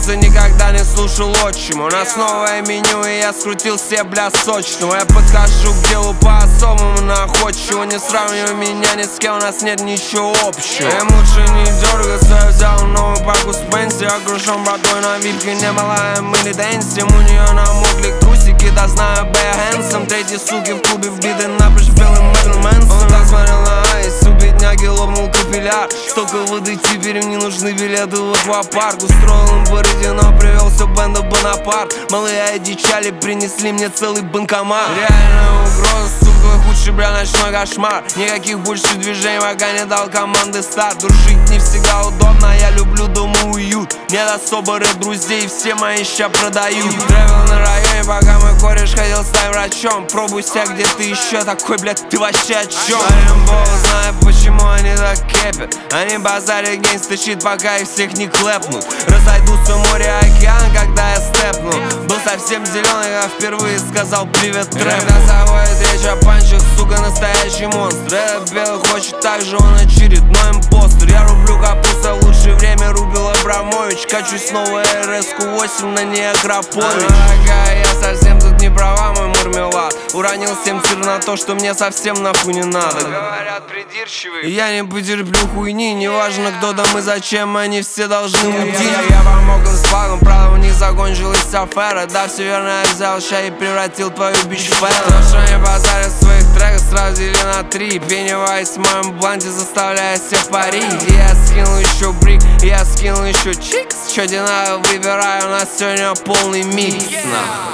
просто никогда не слушал отчима. У нас новое меню, и я скрутил себе, бля, сочного. Я подхожу к делу по-особому находчиво. Не сравнивай меня ни с кем, у нас нет ничего общего. Им лучше не дергаться, я взял новую паку с Пенси. Окружен братвой на випке, не малая, мы не дэнсим. У нее намокли трусики, да знаю Бэя Хэнсом. Третьи суки в клубе вбиты напрочь белым Мэрлин Мэнсон. Он так смотрел на айс, у бедняги лопнул капилляр. Столько воды, теперь им не нужны билеты в аквапарк. Устроил им париди, но привел все бенда Бонапарт. Малые одичали, принесли мне целый банкомат. Реальная угроза, сука, худший, бля, ночной кошмар. Никаких больше движений, пока не дал команды старт. Дружить не всегда удобно, я люблю дома уют. Нет особо рэп-друзей, все мои ща продают. Тревел на районе, пока мой кореш ходил стать врачом. Пробуй себя, где ты еще такой, блядь, ты вообще о чем? Бог знает, почему они так кепят. Они базарят гейнстащит, пока их всех не клепнут. Разойдутся море, океан, когда я степну. Был совсем зеленый, я впервые сказал привет трэп. Когда заходит речь о панчах, сука, настоящий монстр. Этот белый хочет так же, он очередной импостер. Я рублю капуста, в лучшее время рубил Абрамович. Качусь снова РС-ку 8 на ней Акропович. Дорогая, я совсем тут не права, мой мармелад. Уронил 7 цифр на то, что мне совсем нахуй не надо. Говорят, придирчивый. Я не потерплю хуйни, неважно кто там и зачем, они все должны уйти. Я помог им с флагом, правда у них закончилась афера. Да, все верно, я взял ща и превратил твою бич в фэн. Хорошо не базарят в своих треках, сразу дели на 3. Пеннивайз в моем бланте заставляет всех парить. Я скинул еще брик, я скинул еще чикс. Чё тебе надо, выбираю, у нас сегодня полный микс.